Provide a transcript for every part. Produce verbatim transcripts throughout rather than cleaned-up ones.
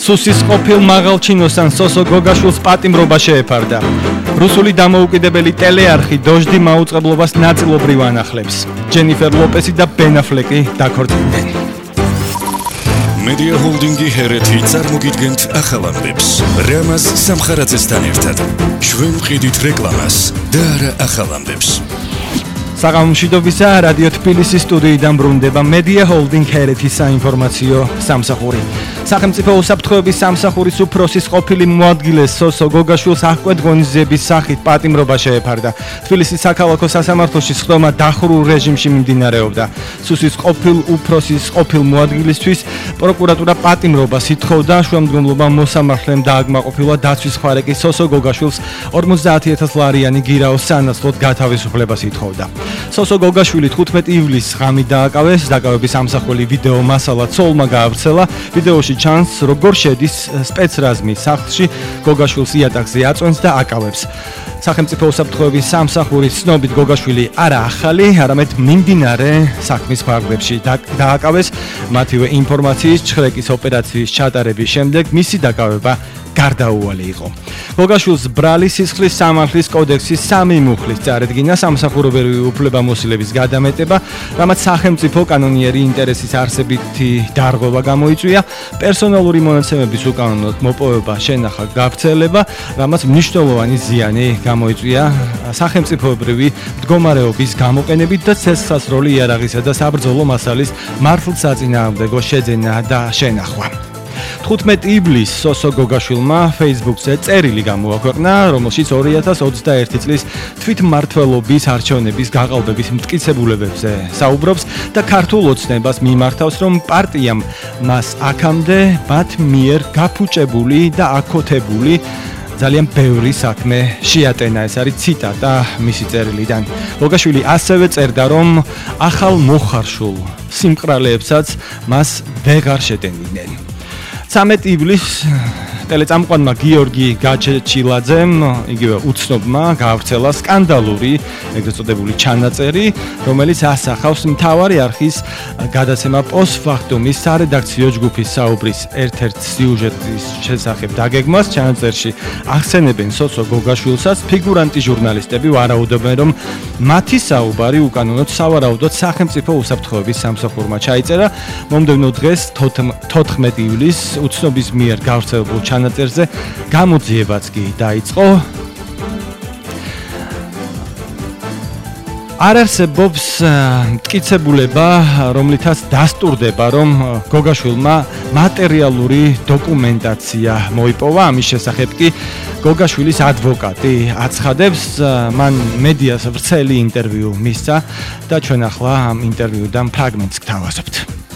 სუსის ყოფილ მაღალჩინოსან სოსო გოგაშვილს პატიმრობა შეეფარდა. რუსული დამოუკიდებელი ტელეარხი დოჟდი მაუწყებლობას ნაწილობრივ ანახლებს. ჯენიფერ ლოპესი და ბენ აფლეკი დაქორწინდნენ. Media Holding-ი ჰერეთი წარმოგიდგენთ ახალ ამბებს. რამაზ სამხარაძესთან ერთად. ჩვენ ვყიდით რეკლამას და არა ახალ ამბებს. საღამომშვიდობისა რადიო თბილისის სტუდიიდან ბრუნდება Media Holding ჰერეთის საინფორმაციო სამსახური. სახელმწიფო უსაფრთხოების სამსახურის უფროსის ყოფილი მოადგილე სოსო გოგაშვილს აღკვეთ ღონისძიების სახით პატიმრობა შეეფარდა. თბილისის საქალაქო სასამართლოში სხდომა დახურულ რეჟიმში მიმდინარეობდა. სუსის ყოფილ უფროსის ყოფილ მოადგილისთვის პროკურატურა პატიმრობას ითხოვდა. შუამდგომლობა მოსამართლემ დააკმაყოფილა დაცვის ხარეკი სოსო გოგაშვილს ორმოცდაათი ათას ლარიანი გირაოს სანაცვლოდ გათავისუფლებას ითხოვდა. სოსო გოგაშვილი თხუთმეტი ივლისს ღამით დააკავეს. დაკავების ამსახველი ვიდეო მასალა ცოლმა გაავრცელა. ვიდეოში ჩანს როგორ შედის სპეცრაზმის სახლში, გოგაშვილს იატაკზე აწვენს და აკავებს. სახელმწიფო უსაფრთხოების სამსახურის ცნობით გოგაშვილი არა ახალი, არამედ მიმდინარე საქმის ფარგლებში დააკავეს. მათივე ინფორმაციის ჩხრეკის ოპერაციის ჩატარების შემდეგ მისი დაკავება გარდაუვალი იყო. გოგაშვილს ბრალი სისხლის სამართლის კოდექსის სამი მუხლის წარედგინა სამსახურებრივი უფლებამოსილების გადამეტება, რამაც სახელმწიფო კანონიერი ინტერესის არსებითი დარღვევა გამოიწვია, პერსონალური მონაცემების უკანონოდ მოპოვება, შენახა, გავრცელება, რამაც მნიშვნელოვანი ზიანი გამოიწვია სახელმწიფოებრივი მდგომარეობის გამოყენებით და ცეცხლსასროლი იარაღისა და საბრძოლო მასალის მართლსაწინააღმდეგო შეძენა და შენახვა. თხუთმეტი ივლისს სოსო გოგაშვილმა Facebook-ზე წერილი გამოაქვეყნა, რომელშიც ორი ათას ოცდაერთი წლის თვითმმართველობის არჩევნების გაყალბების მტკიცებულებებზე საუბრობს და ქართულ ოცნებას მიმართავს, რომ პარტიამ მას აქამდე მათ მიერ გაფუჭებული და აკოთებული ძალიან ბევრი საქმე შეატენა. ეს არის ციტატა მისი წერილიდან. გოგაშვილი ასევე წერდა, რომ ახალ მოხარშულ სიმყრალეებსაც მას ვეღარ შეტენიდნენ. ცამეტი ივლისს ტელეწამყვანმა გიორგი გაჩეჩილაძემ, იგივე უცნობმა, გაავრცელა სკანდალური, ეგრეთ წოდებული ჩანაწერი, რომელიც ასახავს მთავარი არხის გადაცემა პოსტფაქტუმის სარედაქციო ჯგუფის საუბრის ერთ-ერთ სიუჟეტის შესახებ დაგეგმას. ჩანაწერში ახსენებენ სოსო გოგაშვილსაც, ფიგურანტი ჟურნალისტები ვარაუდობენ, რომ მათი საუბარი უკანონოდ სავარაუდოდ სახელმწიფო უსაფრთხოების სამსახურმა ჩაიწერა. მომდევნო დღეს თოთხმეტი ივლისს უცნობის მიერ გავრცელებულ ჩანაწერზე გამოძიებაც კი დაიწყო. არ არსებობს მტკიცებულება, რომლითაც დასტურდება, რომ გოგაშვილმა მატერიალური დოკუმენტაცია მოიპოვა. ამის შესახებ კი გოგაშვილის ადვოკატი აცხადებს, მან მედიას ვრცელი ინტერვიუ მისცა და ჩვენ ახლა ამ ინტერვიუდან ფრაგმენტს გთავაზობთ.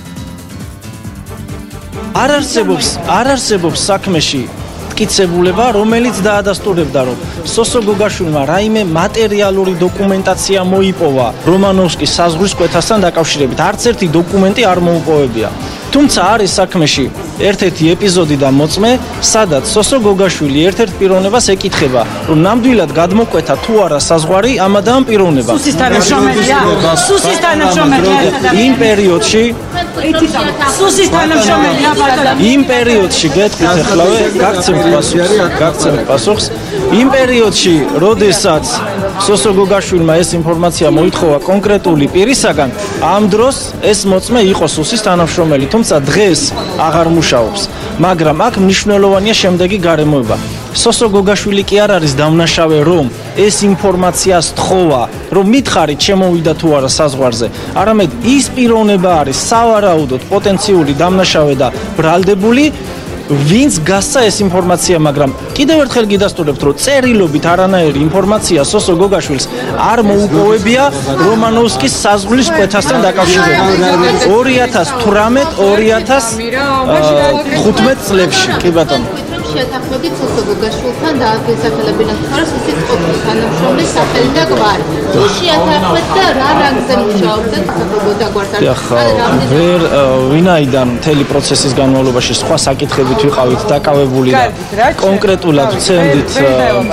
არ არსებობს, არ არსებობს საქმეში მტკიცებულება, რომელიც დაადასტურებდა, რომ სოსო გოგაშვილმა რაიმე მატერიალური დოკუმენტაცია მოიპოვა რომანოვსკის საზღვრის კვეთასთან დაკავშირებით. არც ერთი დოკუმენტი არ მოუპოვებია. თუმცა არის საქმეში ერთ-ერთი ეპიზოდი და მოწმე, სადაც სოსო გოგაშვილი ერთ-ერთ პიროვნებას ეკითხება, რომ ნამდვილად გადმოკვეთა თუ არა საზღვარი ამ ამ პიროვნებას. სუსის თანამშრომელია? სუსის თანამშრომელია. იმ პერიოდში სუსის თანამშრომელია ბატონო. იმ პერიოდში გეტყვით ახლავე, გაგცემთ პასუხს, გაგცემთ პასუხს. იმ პერიოდში, როდესაც სოსო გოგაშვილმა ეს ინფორმაცია მოითხოვა კონკრეტული პირისაგან, ამ დროს ეს მოწმე იყო სუსის თანამშრომელი, თუმცა დღეს აღარ მუშაობს, მაგრამ აქ მნიშვნელოვანია შემდეგი გარემოება. სოსო გოგაშვილი კი არ არის დამნაშავე, რომ ეს ინფორმაცია სთხოვა, რომ მითხარით შემოვიდა თუ არა საზღვარზე, არამედ ის პიროვნება არის სავარაუდოდ პოტენციური დამნაშავე და ბრალდებული, ვინც გასცა ეს ინფორმაცია, მაგრამ კიდევ ერთხელ გიდასტურებთ, რომ წერილობით არანაირი ინფორმაცია სოსო გოგაშვილს არ მოუპოვებია რომანოვსკის საზღვრის კვეთასთან დაკავშირებით. ორი ათას თვრამეტ ორი ათას თხუთმეტ წლებში, კი ბატონო. შეთანხმებით სოსო გოგაშვილთან დააგესახელებინათ მხარეს ისიც ყოფილი თანამშრომლის სახელი და გვარი. თუ შეათანხმეთ და რა რანგზე მუშაობთ და ვერ ვინაიდან მთელი პროცესის განმავლობაში სხვა საკითხებით ვიყავით დაკავებული და კონკრეტულად ვცემდით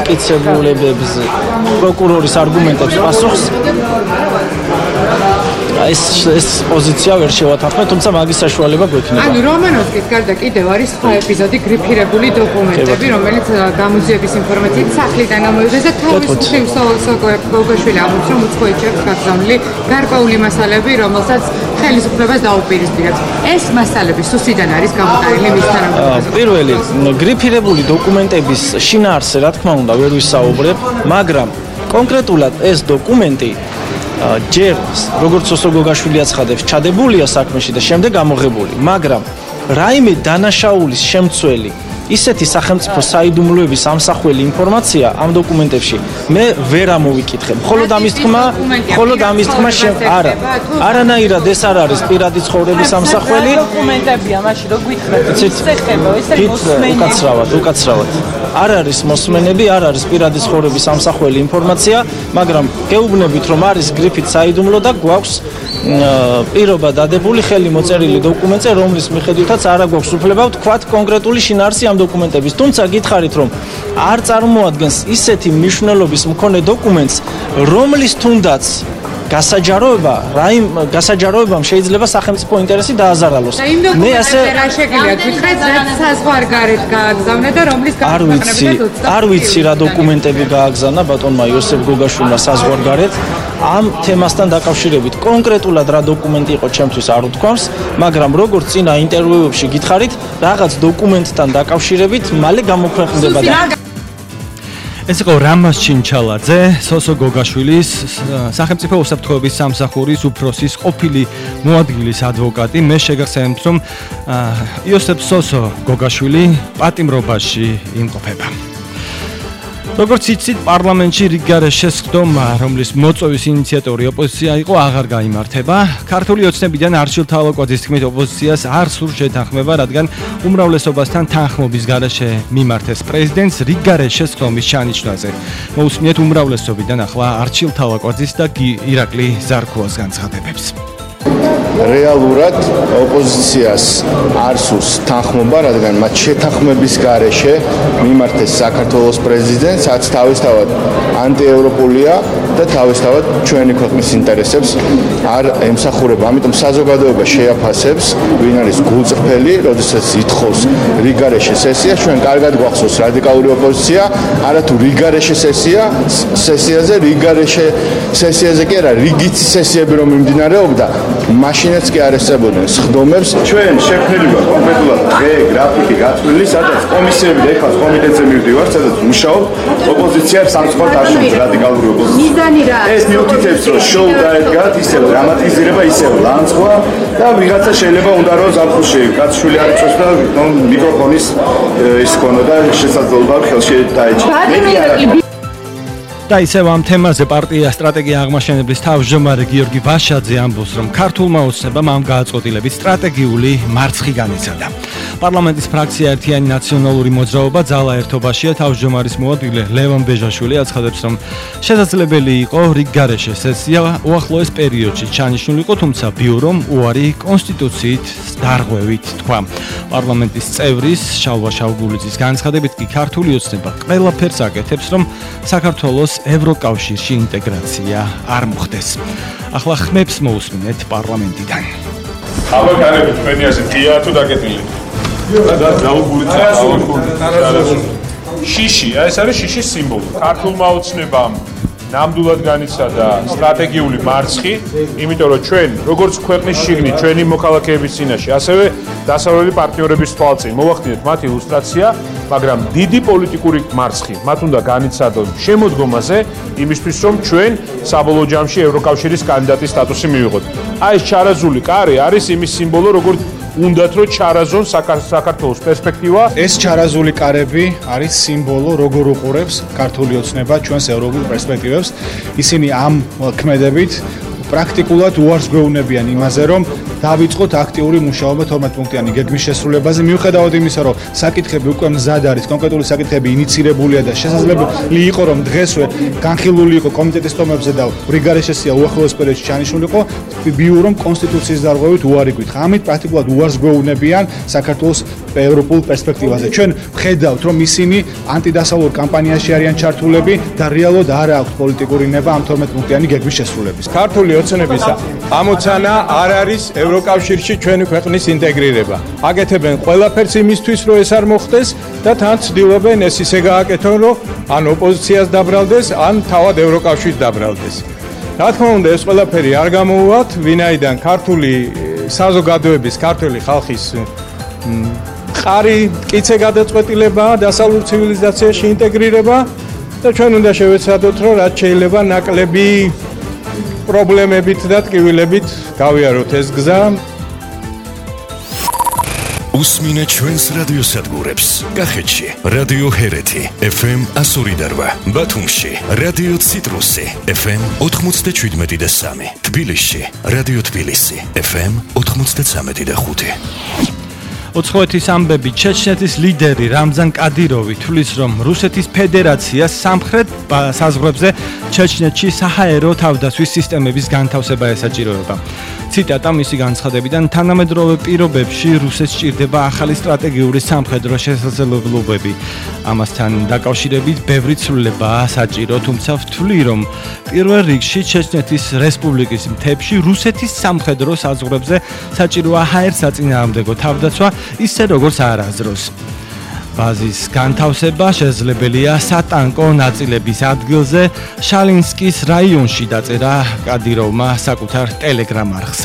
მტკიცებულებებზე პროკურორის არგუმენტებს პასუხს. ეს ეს პოზიცია ვერ შევათანხმეთ, თუმცა მაგის საშუალება გვექნება. ანუ რომანოვსკის გარდა კიდევ არის სხვა ეპიზოდი, გრიფირებული დოკუმენტები, რომელიც გამოძიების ინფორმაციით სახლიდან ამოიღეს და თავის მხრივ სოკო გოგაშვილი ამბობს, რომ უცხოეთში აქვს გაგზავნილი გარკვეული მასალები, რომელსაც ხელისუფლებას დაუპირისპირებს. ეს მასალები სუსიდან არის გამოტანილი მის თანამდებობაზე. პირველი, გრიფირებული დოკუმენტების შინაარსზე, რა თქმა უნდა, ვერ ვისაუბრებ, მაგრამ კონკრეტულად ეს დოკუმენტი ჯერ როგორც სოსო გოგაშვილი აცხადებს, ჩადებულია საქმეში და შემდეგ ამოღებული, მაგრამ რაიმე დანაშაულის შემცველი ისეთი სახელმწიფო საიდუმლოების ამსახველი ინფორმაცია ამ დოკუმენტებში მე ვერ ამოვიკითხებ. ხოლო ამის თქმა, ხოლო ამის თქმა არა. არანაირად ეს არ არის პირადი ცხოვრების ამსახველი. დოკუმენტებია, მაშინ რო გითხრათ, ეხება, ეს არის მოსმენები. უკაცრავად, უკაცრავად. არ არის მოსმენები, არ არის პირადი ცხოვრების ამსახველი ინფორმაცია, მაგრამ გეუბნებით რომ არის გრიფით საიდუმლო და გვაქვს პირობა დადებული ხელი მოწერილი დოკუმენტზე, რომლის მიხედვითაც არა გვაქვს უფლება ვთქვათ კონკრეტული შინაარსი ამ დოკუმენტების. თუმცა გითხარით რომ არ წარმოადგენს ისეთი მნიშვნელობის მქონე დოკუმენტს, რომლის თუნდაც გასაჯაროება, რაიმ გასაჯაროებამ შეიძლება სახელმწიფო ინტერესი დააზარალოს. მე ასე რა შეგიძლია გითხრათ, რაც საზღვარგარეთ გააგზავნა და რომლის გააგზავნა არ ვიცი რა დოკუმენტები გააგზავნა ბატონმა იოსებ გოგაშვილმა საზღვარგარეთ. ამ თემასთან დაკავშირებით კონკრეტულად რა დოკუმენტი იყო ჩემთვის არ უთქვამს, მაგრამ როგორც წინა ინტერვიუებში გითხარით, რაღაც დოკუმენტთან დაკავშირებით მალე გამოქვეყნდება და ეს იყო რამაზ ჩინჩალაძე, სოსო გოგაშვილის სახელმწიფო უსაფრთხოების სამსახურის უფროსის ყოფილი მოადგილის ადვოკატი. მე შეგახსენებთ, რომ იოსებ სოსო გოგაშვილი პატიმრობაში იმყოფება. როგორც იცით, პარლამენტში რიგგარეშე შესხდომა, რომლის მოწვევის ინიციატორი ოპოზიცია იყო, აღარ გაიმართება. ქართული ოცნებიდან არჩილ თალოკვაძის თქმით, ოპოზიციას არ სურს შეთანხმება, რადგან უმრავლესობასთან თანხმობის გარეშე მიმართეს პრეზიდენტს რიგგარეშე შესხდომის ჩანიშნაზე. მოусმინეთ უმრავლესობიდან ახლა არჩილ თალოკვაძის და ირაკლი ზარქოას განცხადებებს. რეალურად ოპოზიციას არ სურს თანხმობა, რადგან მათ შეთანხმების გარეშე მიმართეს საქართველოს პრეზიდენტს, რაც თავისთავად ანტიევროპულია და თავისთავად ჩვენი ქვეყნის ინტერესებს არ ემსახურება. ამიტომ საზოგადოება შეაფასებს, ვინ არის გულწრფელი, როდესაც ითხოვს რიგგარეშე სესია. ჩვენ კარგად გვახსოვს რადიკალური ოპოზიცია, არათუ რიგგარეშე სესია, სესიაზე რიგგარეშე სესიაზე კი არა, რიგითი სესიები რომ მიმდინარეობდა, მაშინაც კი არ ესწებოდნენ სხდომებს. ჩვენ შექმნილი ვართ კონკრეტულად დღე, გრაფიკი გაწმილი, სადაც კომისიები და ეხლა კომიტეტზე მივდივართ, სადაც მუშაობ ოპოზიცია სამწუხაროდ არ შეძლებს რადიკალური ოპოზიცია. მიზანი რა? ეს მიუთითებს, რომ შოუ დაედგათ, ისევ დრამატიზირება, ისევ ლანძღვა და ვიღაცა შეიძლება უნდა რომ ზაფხულში კაცშვილი არ იწვევს და მიკროფონის ის ქონოდა შესაძლებლობა ხელში დაეჭირა. და ისევ ამ თემაზე პარტია სტრატეგია აღმაშენებლის თავმჯდომარე გიორგი ვაშაძე ამბობს, რომ ქართულმა ოცნებამ ამ გააწყვეტილებით სტრატეგიული მარცხი განიცადა. პარლამენტის ფრაქცია ერთიანი ნაციონალური მოძრაობა ძალა ერთობაშია. თავმჯდომარის მოადგილე ლევან ბეჟაშვილი აცხადებს, რომ შესაძლებელი იყო რიგგარეშე სესია უახლოეს პერიოდში ჩანიშნული იყო, თუმცა ბიურომ უარი კონსტიტუციით დარღვევით თქვა. პარლამენტის წევრის შალვა შავგულიძის განცხადებით კი ქართული ოცნება ყველაფერს აკეთებს, რომ საქართველოს ევროკავშირში ინტეგრაცია არ მოხდეს. ახლა ხმებს მოусმინეთ პარლამენტიდან. აბა განებით თქვენი ასე ღია თუ დაკეტილი? და დაუგურიცა შიში, ეს არის შიშის სიმბოლო. ქართულმა ოცნებამ ნამდვილად განიცადა სტრატეგიული მარცხი, იმიტომ რომ ჩვენ როგორც ქვეყნის შიგნით ჩვენი მოქალაქეების წინაშე, ასევე დასავლელი პარტნიორების თვალწინ მოვახდინეთ მათი ილუსტრაცია, მაგრამ დიდი პოლიტიკური მარცხი მათ უნდა განიცადონ შემოდგომაზე, იმისთვის რომ ჩვენ საბოლოო ჯამში ევროკავშირის კანდიდატის სტატუსი მივიღოთ. აი ეს ჩარაზული კარი არის იმის სიმბოლო, როგორც უნდათ რომ ჩარაზონ საქართველოს პერსპექტივა. ეს ჩარაზული კარები არის სიმბოლო, როგორ უყურებს ქართული ოცნება ჩვენს ევროპულ პერსპექტივებს. ისინი ამ ქმედებით პრაქტიკულად უარს გვეუბნებიან იმაზე, რომ დავიწყოთ აქტიური მუშაობა თორმეტ-პუნქტიანი გეგმის შესრულებაზე, მიუხედავად იმისა, რომ საკითხები უკვე მზად არის, კონკრეტული საკითხები ინიცირებულია და შესაძლებელი იყო, რომ დღესვე განხილული იყო კომიტეტის თომებზე და რიგგარეშე სესია უახლოეს პერიოდში ჩანიშნული იყო, ბიურომ კონსტიტუციის დარღვევით უარი გითხრა. ამით პრაქტიკულად უარს გვეუბნებიან საქართველოს ევროპულ პერსპექტივაზე. ჩვენ ვხედავთ, რომ ისინი ანტიდასავლურ კამპანიაში არიან ჩართულები და რეალურად არ აქვს პოლიტიკური ნება ამ თორმეტ პუნქტიანი გეგმის შესრულების. ქართული ოცნების ამოცანა არ არის ევროკავშირში ჩვენი ქვეყნის ინტეგრირება. აკეთებენ ყველაფერს იმისთვის, რომ ეს არ მოხდეს და თან ცდილობენ ეს ისე გააკეთონ, რომ ან ოპოზიციას დაბრალდეს, ან თავად ევროკავშირს დაბრალდეს. რა თქმა უნდა, ეს ყველაფერი არ გამოუვათ, ვინაიდან ქართული საზოგადოების, ქართული ხალხის მყარი მტკიცე გადაწყვეტილება დასავლურ ცივილიზაციაში ინტეგრირება და ჩვენ უნდა შევეცადოთ, რომ რაც შეიძლება ნაკლები პრობლემებით და ტკივილებით გავიაროთ ეს გზა. უსმინე ჩვენს რადიოსადგურებს. კახეთში რადიო ჰერეთი ეფ ემ εκατო ორი და რვა, ბათუმში რადიო ციტრუსი ეფ ემ ოთხმოცდაშვიდმეტი და სამი, თბილისში რადიო თბილისი ეფ ემ ოთხმოცდაცამეტი და ხუთი. ოცხოეთის ამბები. ჩეჩნეთის ლიდერი რამზან კადიროვი თვლის, რომ რუსეთის ფედერაცია სამხრეთ საზღვრებზე ჩეჩნეთში საჰაერო თავდასხმის სისტემების განთავსება ესაჭიროება. ციტატა მისი განცხადებიდან, თანამედროვე პირობებში რუსეთს სჭირდება ახალი სტრატეგიული სამხედრო შესაძლებლობები. ამასთან დაკავშირებით ბევრი ცვლილებაა საჭირო, თუმცა ვთვლი, რომ პირველ რიგში ჩეჩნეთის რესპუბლიკის მთებში რუსეთის სამხედრო საზღვრებზე საჭიროა ჰაერსაწინააღმდეგო თავდაცვა, ისე როგორც არასდროს. ბაზის განთავსება შესაძლებელია სატანკო ნაწილების ადგილზე შალინსკის რაიონში, დაწერა კადიროვმა საკუთარ ტელეგრამ არხზე.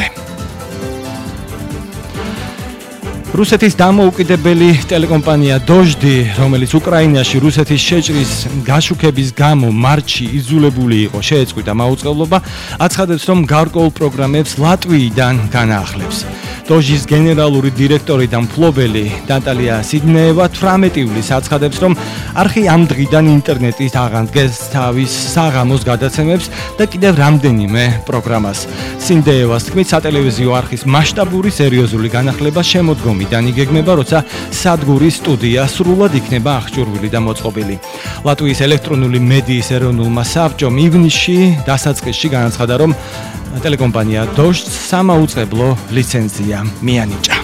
რუსეთის დამოუკიდებელი ტელეკომპანია დოჟდი, რომელიც უკრაინაში რუსეთის შეჭრის გაშუქების გამო მარტში იძულებული იყო შეეწყვიტა მაუწყებლობა, აცხადებს, რომ გარკვეულ პროგრამებს ლატვიიდან განაახლებს. დოჟის გენერალური დირექტორი და მფლობელი ნატალია სიდნეევა თვრამეტი ივლისს აცხადებს, რომ არხი ამ დღიდან ინტერნეტით აღადგენს თავის საღამოს გადაცემებს და კიდევ რამდენიმე პროგრამას. სიდნეევას თქმით, სატელევიზიო არხის მასშტაბური სერიოზული განახლება შემოდგომიდან იგეგმება, როცა სადგურის სტუდია სრულად იქნება აღჭურვილი და მოწყობილი. ლატვიის ელექტრონული მედიის ეროვნულმა საბჭომ ივნისში დასაწყისში განაცხადა, რომ ტელეკომპანია დოჟდს სამაუწყებლო ლიცენზია მიანიჭა.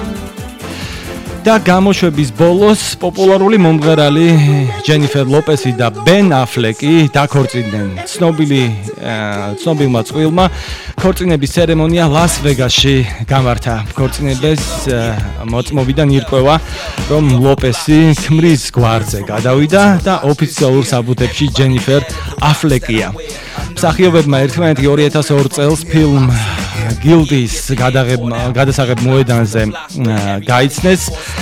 და გამოშვების ბოლოს პოპულარული მომღერალი ჯენიფერ ლოპესი და ბენ აფლეკი დაქორწინდნენ. ცნობილი ცნობილმა წყვილმა ქორწინების ცერემონია ლას-ვეგასში გამართა. ქორწინების მოწმობიდან ირკვევა, რომ ლოპესი ქმრის გვარზე გადავიდა და ოფიციალურ საბუთებში ჯენიფერ აფლეკია. მსახიობებმა ერთმანეთი ორი ათას ორ წელს ფილმ გილდის გადასაღებ მოედანზე გაიცნეს.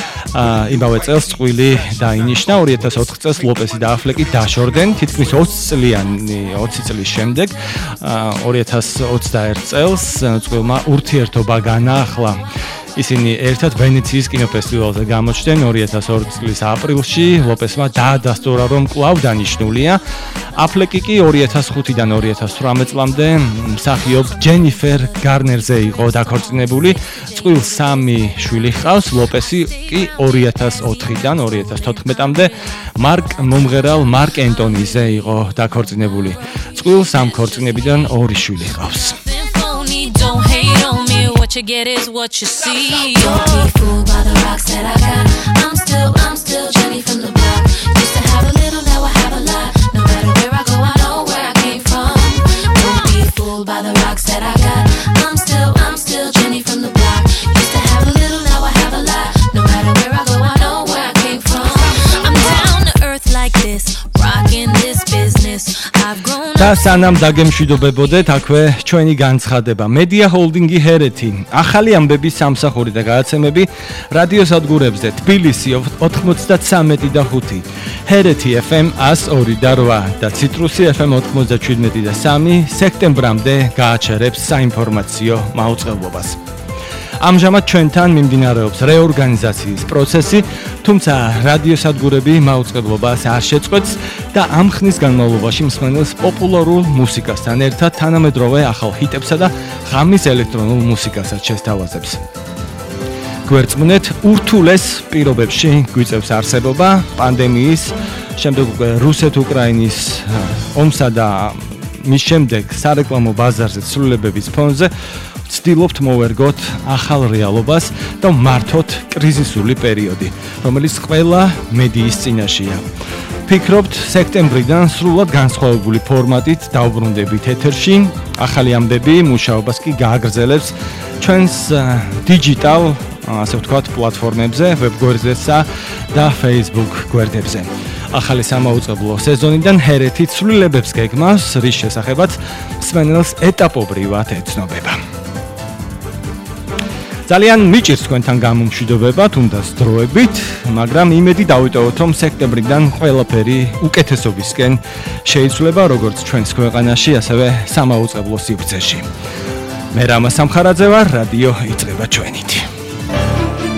იმავე წელს წყვილი დაინიშნა. ორი ათას ოთხ წელს ლოპესი და აფლეკი დაშორდნენ. თითქმის ოცი წლიანი ოცი წლის შემდეგ ორი ათას ოცდაერთ წელს წვილმა ურთიერთობა განაახლა. ისინი ერთად ვენეციის კინოფესტივალზე გამოჩნდნენ. ორი ათას ორი წლის აპრილში ლოპესმა დაადასტურა, რომ კვლავ დანიშნულია. აფლეკი კი ორი ათას ხუთიდან ორი ათას თვრამეტ წლამდე მსახიობ ჯენიფერ გარნერზე იყო დაქორწინებული. წყვილს სამი შვილი ჰყავს. ლოპესი კი ორი ათას ოთხიდან ორი ათას თოთხმეტამდე მარკ მომღერალ მარკ ენტონიზე იყო დაქორწინებული. წყვილს ამ ქორწინებიდან ორი შვილი ჰყავს. Don't hate on me, what you get is what you see. Don't be fooled by the rocks that I got. I'm still, I'm still Jenny from the block. Used to have a little, now I have a lot. No matter where I go, I know where I came from. Don't be fooled by the rocks that I got. I'm still, I'm still Jenny from the block. Used to have a little, now I have a lot. No matter where I go, I know where I came from. I'm down to earth like this, rocking this business. I've grown. და სანამ დაგემშვიდობებოდეთ, აქვე ჩვენი განცხადება. მედია ჰოლდინგი ჰერეთი, ახალი ამბების სამსახური და გადაცემები რადიოსადგურებზე თბილისი ოთხმოცდაცამეტი და ხუთი, ჰერეთი ეფ ემ εκατო ორი და რვა და ციტრუსი ეფ ემ ოთხმოცდაშვიდმეტი და სამი სექტემბრამდე გააჩერებს საინფორმაციო მაუწყებლობას. ამჟამად ჩვენთან მიმდინარეობს რეორგანიზაციის პროცესი, თუმცა რადიოსადგურები მაუწყებლობას არ შეწყვეტს და ამ ხნის განმავლობაში მსმენელს პოპულარულ მუსიკასთან ერთად თანამედროვე ახალ ჰიტებსა და ღამის ელექტრონულ მუსიკასაც შესთავაზებს. გვერდწმუნეთ, ურთულეს პირობებში გვიწევს არსებობა პანდემიის, შემდეგ უკვე რუსეთ-უკრაინის ომსა და მის შემდეგ სარეკლამო ბაზარზე ცვლილებების ფონზე ვცდილობთ მოვერგოთ ახალ რეალობას და მართოთ კრიზისული პერიოდი, რომელიც ყველა მედიის წინაშეა. ფიქრობთ, სექტემბრიდან სრულად განსხვავებული ფორმატით დავბრუნდებით ეთერში. ახალი ამბები მუშაობას კი გააგრძელებს ჩვენს დიჯიტალ, ასე ვთქვათ, პლატფორმებზე, ვებგვერდზესა და Facebook გვერდებზე. ახალი სამაუწყებლო სეზონიდან ჰერეთი ცვლილებებს გეგმავს, რის შესახებაც მსმენელს ეტაპობრივად ეცნობება. ძალიან მიჭირს თქვენთან გამომშვიდობება, თუნდაც დროებით, მაგრამ იმედი დავიტოვოთ, რომ სექტემბრიდან ყველაფერი უკეთესობისკენ შეიცვლება როგორც ჩვენს ქვეყანაში, ასევე სამაუწყებლო სივრცეში. მე რამა სამხარაძე ვარ, რადიო იწყება ჩვენით.